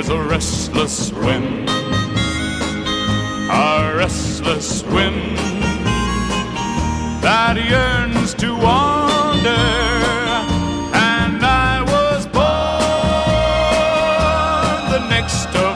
is a restless wind, a restless wind that yearns to wander, and I was born the next